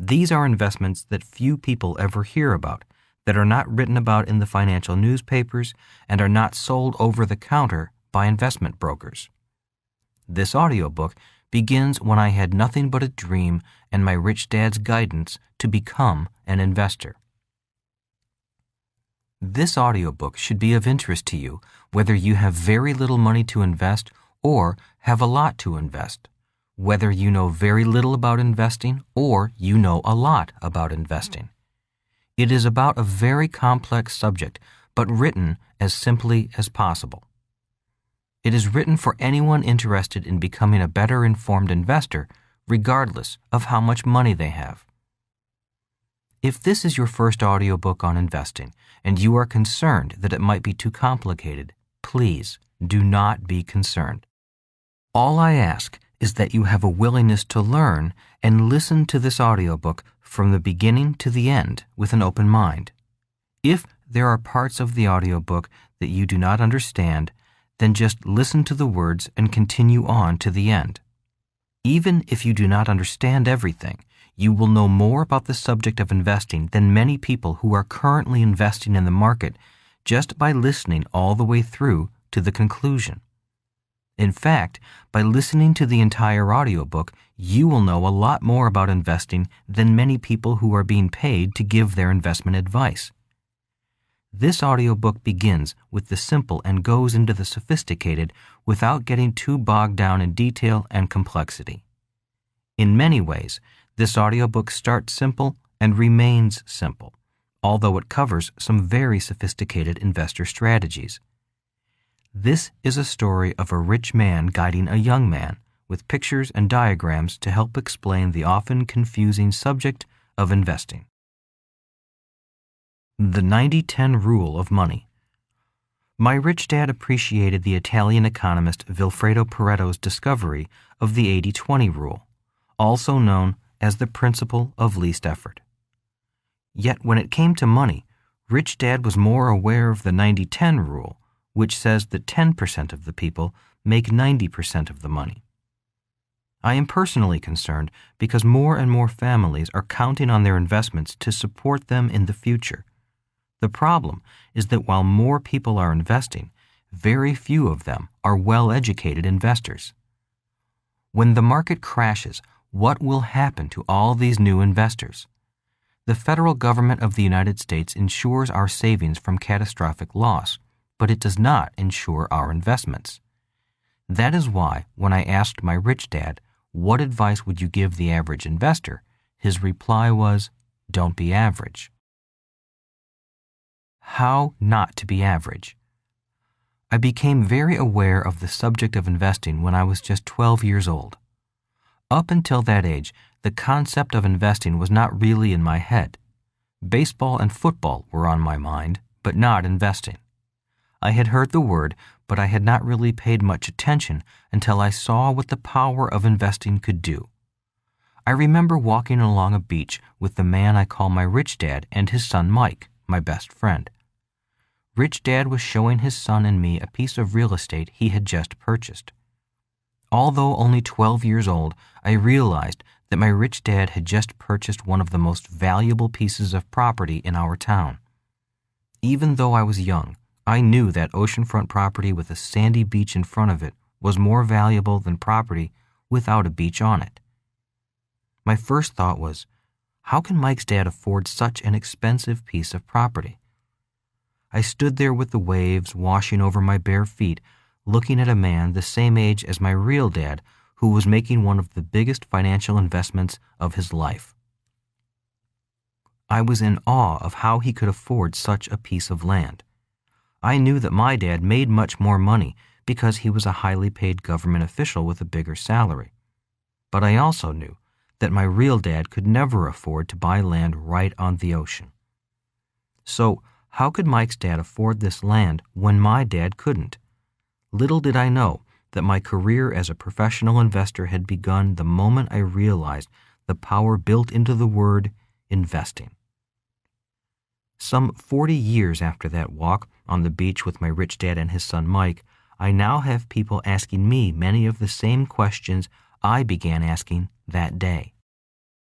These are investments that few people ever hear about, that are not written about in the financial newspapers, and are not sold over the counter by investment brokers. This audiobook begins when I had nothing but a dream and my rich dad's guidance to become an investor. This audiobook should be of interest to you whether you have very little money to invest or have a lot to invest, whether you know very little about investing or you know a lot about investing. It is about a very complex subject, but written as simply as possible. It is written for anyone interested in becoming a better informed investor, regardless of how much money they have. If this is your first audiobook on investing and you are concerned that it might be too complicated, please do not be concerned. All I ask is that you have a willingness to learn and listen to this audiobook from the beginning to the end with an open mind. If there are parts of the audiobook that you do not understand, then just listen to the words and continue on to the end. Even if you do not understand everything, you will know more about the subject of investing than many people who are currently investing in the market just by listening all the way through to the conclusion. In fact, by listening to the entire audiobook, you will know a lot more about investing than many people who are being paid to give their investment advice. This audiobook begins with the simple and goes into the sophisticated without getting too bogged down in detail and complexity. In many ways, this audiobook starts simple and remains simple, although it covers some very sophisticated investor strategies. This is a story of a rich man guiding a young man with pictures and diagrams to help explain the often confusing subject of investing. The 90-10 Rule of Money. My rich dad appreciated the Italian economist Vilfredo Pareto's discovery of the 80-20 rule, also known as the principle of least effort. Yet when it came to money, rich dad was more aware of the 90-10 rule, which says that 10% of the people make 90% of the money. I am personally concerned because more and more families are counting on their investments to support them in the future. The problem is that while more people are investing, very few of them are well-educated investors. When the market crashes, what will happen to all these new investors? The federal government of the United States insures our savings from catastrophic loss, but it does not insure our investments. That is why, when I asked my rich dad, what advice would you give the average investor, his reply was, don't be average. How not to be average. I became very aware of the subject of investing when I was just 12 years old. Up until that age, the concept of investing was not really in my head. Baseball and football were on my mind, but not investing. I had heard the word, but I had not really paid much attention until I saw what the power of investing could do. I remember walking along a beach with the man I call my rich dad and his son Mike, my best friend. Rich Dad was showing his son and me a piece of real estate he had just purchased. Although only 12 years old, I realized that my rich dad had just purchased one of the most valuable pieces of property in our town. Even though I was young, I knew that oceanfront property with a sandy beach in front of it was more valuable than property without a beach on it. My first thought was, how can Mike's dad afford such an expensive piece of property? I stood there with the waves washing over my bare feet, looking at a man the same age as my real dad, who was making one of the biggest financial investments of his life. I was in awe of how he could afford such a piece of land. I knew that my dad made much more money because he was a highly paid government official with a bigger salary. But I also knew that my real dad could never afford to buy land right on the ocean. So, how could Mike's dad afford this land when my dad couldn't? Little did I know that my career as a professional investor had begun the moment I realized the power built into the word investing. Some 40 years after that walk on the beach with my rich dad and his son Mike, I now have people asking me many of the same questions I began asking that day.